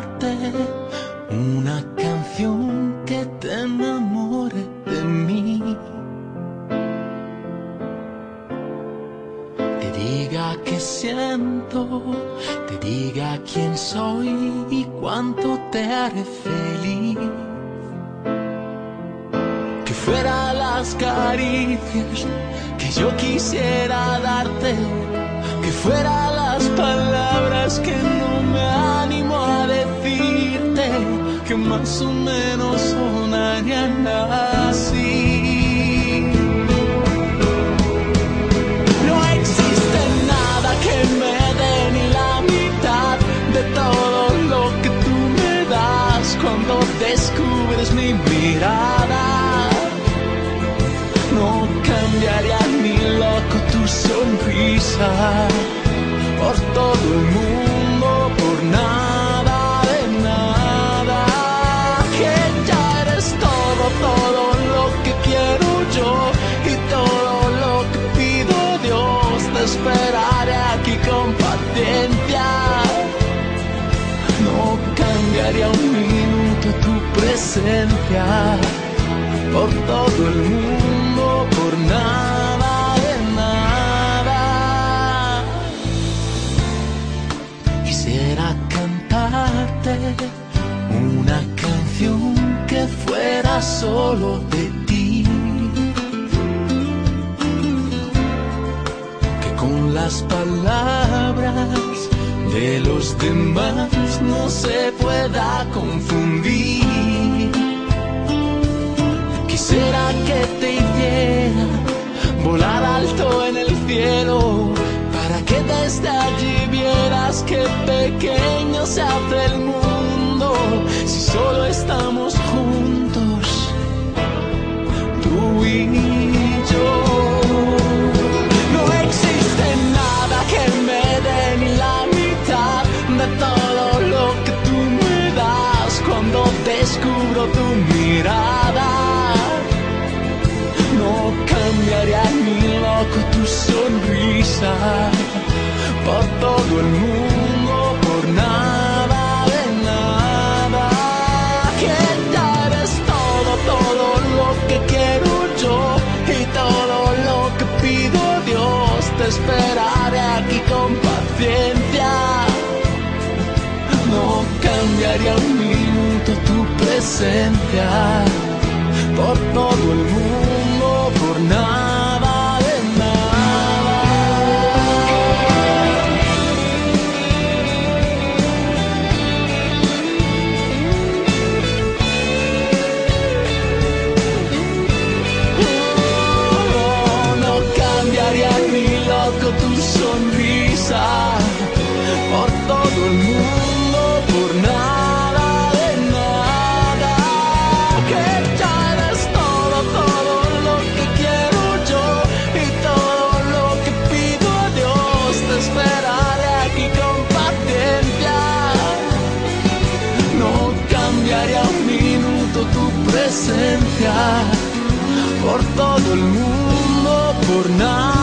cantarte una canción que te enamore de mí. Te diga qué siento, te diga quién soy y cuánto te haré feliz. Que fuera las caricias que yo quisiera darte, que fuera las palabras que no me animo a decirte, que más o menos sonarían así. No existe nada que me dé ni la mitad de todo lo que tú me das cuando descubres mi mirada. No cambiaría ni loco tu sonrisa por todo el mundo, por nada de nada. Que ya eres todo, todo lo que quiero yo y todo lo que pido Dios. Te esperaré aquí con paciencia. No cambiaría un minuto tu presencia por todo el mundo, por nada de nada. Quisiera cantarte una canción que fuera solo de ti, que con las palabras de los demás no se pueda confundir. Quisiera que te hiciera volar alto en el cielo, para que desde allí vieras qué pequeño se hace el mundo si solo estamos juntos, tú y yo. No existe nada que me dé ni la mitad de todo lo que tú me das cuando descubro tu mirada. No cambiaría ni loco tu sonrisa por todo el mundo, por nada de nada. Que ya eres todo, todo lo que quiero yo y todo lo que pido Dios. Te esperaré aquí con paciencia. No cambiaría un minuto tu presencia por todo el mundo, por nada de nada. No cambiaría ni loco tu sonrisa por todo el mundo, por nada de nada. Que ya eres todo, todo lo que quiero yo y todo lo que pido a Dios. Te esperaré aquí con paciencia. No cambiaría un minuto tu presencia por todo el mundo, por nada.